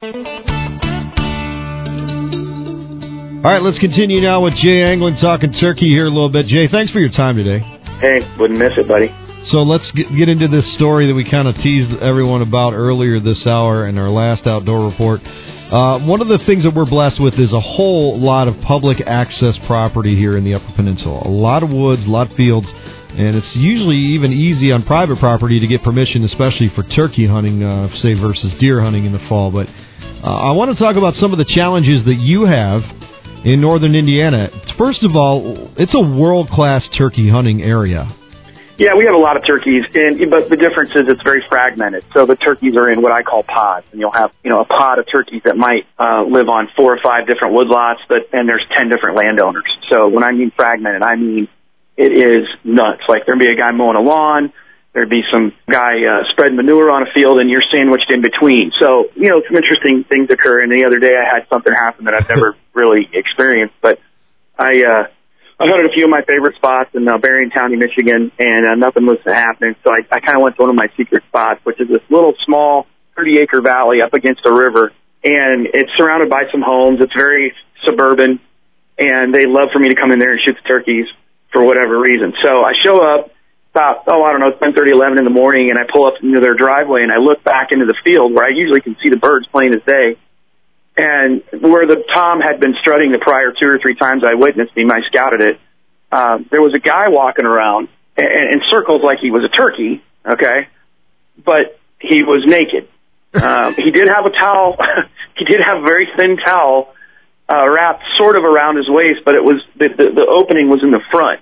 All right, let's continue now with Jay Anglin talking turkey here a little bit. Jay, thanks for your time today. Hey, wouldn't miss it, buddy. So let's get into this story that we kind of teased everyone about earlier this hour in our last outdoor report. One of the things that we're blessed with is a whole lot of public access property here in the Upper Peninsula. A lot of woods, a lot of fields, and it's usually even easy on private property to get permission, especially for turkey hunting, say, versus deer hunting in the fall. But I want to talk about some of the challenges that you have in northern Indiana. First of all, it's a world-class turkey hunting area. Yeah, we have a lot of turkeys, but the difference is it's very fragmented. So the turkeys are in what I call pods, and you'll have, a pod of turkeys that might live on 4 or 5 different woodlots, and there's 10 different landowners. So when I mean fragmented, I mean it is nuts. Like there'd be a guy mowing a lawn, there'd be some guy spreading manure on a field, and you're sandwiched in between. So, some interesting things occur. And the other day I had something happen that I've never really experienced, but I hunted a few of my favorite spots in Berrien County, Michigan, and nothing was happening. So I kind of went to one of my secret spots, which is this little small 30-acre valley up against a river, and it's surrounded by some homes. It's very suburban, and they love for me to come in there and shoot the turkeys for whatever reason. So I show up about, it's 10:30, 11 in the morning, and I pull up into their driveway, and I look back into the field where I usually can see the birds plain as day. And where the tom had been strutting the prior 2 or 3 times I witnessed him, I scouted it, there was a guy walking around in circles like he was a turkey, okay, but he was naked. He did have a towel, he did have a very thin towel wrapped sort of around his waist, but it was the opening was in the front.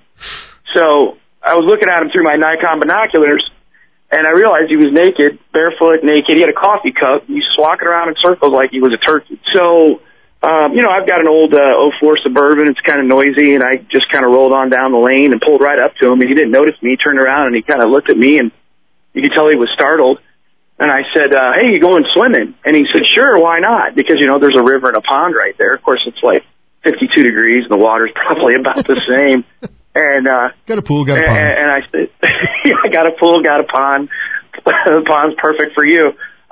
So I was looking at him through my Nikon binoculars, and I realized he was naked, barefoot, naked. He had a coffee cup. He was walking around in circles like he was a turkey. So, I've got an old 04 Suburban. It's kind of noisy, and I just kind of rolled on down the lane and pulled right up to him, and he didn't notice me. He turned around, and he kind of looked at me, and you could tell he was startled. And I said, hey, you going swimming? And he said, sure, why not? Because, there's a river and a pond right there. Of course, it's like 52 degrees, and the water's probably about the same. And got a pool, got a pond. And I said, yeah, I got a pool, got a pond. The pond's perfect for you.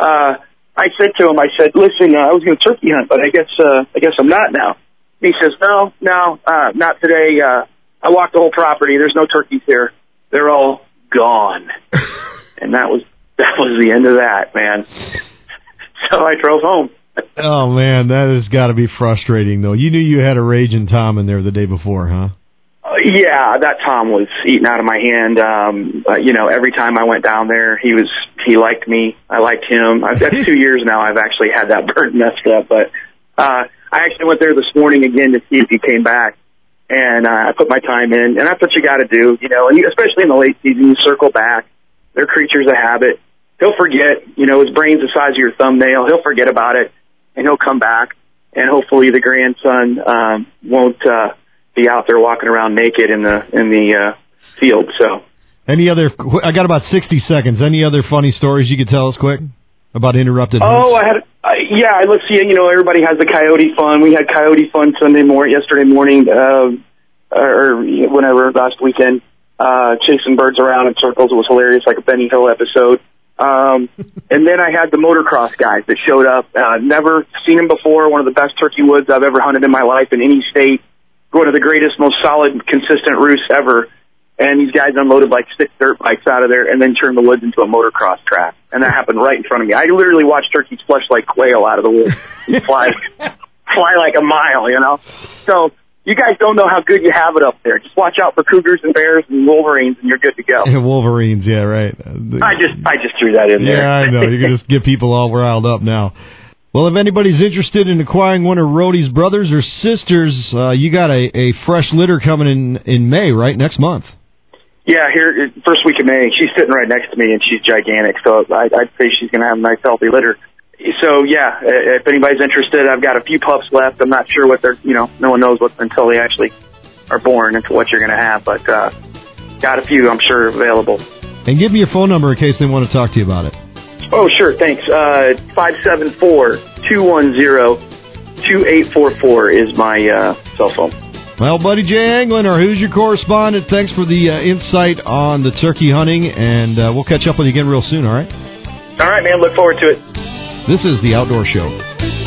I said to him, listen, I was going to turkey hunt, but I guess I'm not now. He says, no, not today. I walked the whole property. There's no turkeys here. They're all gone. And that was the end of that, man. So I drove home. Oh man, that has got to be frustrating though. You knew you had a raging tom in there the day before, huh? Yeah, that tom was eaten out of my hand. Every time I went down there, he liked me. I liked him. That's 2 years now I've actually had that bird messed up. But I actually went there this morning again to see if he came back. And I put my time in. And that's what you got to do, and especially in the late season, you circle back. They're creatures of habit. He'll forget, his brain's the size of your thumbnail. He'll forget about it, and he'll come back. And hopefully the grandson won't be out there walking around naked in the field. So, I got about 60 seconds. Any other funny stories you could tell us quick about interrupted hunts? Oh, let's see. Everybody has the coyote fun. We had coyote fun yesterday morning, or whenever last weekend, chasing birds around in circles. It was hilarious, like a Benny Hill episode. And then I had the motocross guys that showed up. Never seen them before. One of the best turkey woods I've ever hunted in my life in any state. One of the greatest, most solid, consistent roosts ever. And these guys unloaded like 6 dirt bikes out of there and then turned the woods into a motocross track. And that happened right in front of me. I literally watched turkeys flush like quail out of the woods and fly like a mile, So you guys don't know how good you have it up there. Just watch out for cougars and bears and wolverines, and you're good to go. Wolverines, yeah, right. I just threw that in there. Yeah, I know. You can just get people all riled up now. Well, if anybody's interested in acquiring one of Rhodey's brothers or sisters, you got a fresh litter coming in May, right? Next month. Yeah, here, first week of May. She's sitting right next to me, and she's gigantic, so I'd say she's going to have a nice, healthy litter. So, yeah, if anybody's interested, I've got a few pups left. I'm not sure what they're, no one knows what until they actually are born into what you're going to have, but got a few, I'm sure, available. And give me your phone number in case they want to talk to you about it. Oh, sure, thanks. 574-210-2844 is my cell phone. Well, buddy Jay Anglin, our Who's Your Correspondent, thanks for the insight on the turkey hunting, and we'll catch up with you again real soon, all right? All right, man, look forward to it. This is The Outdoor Show.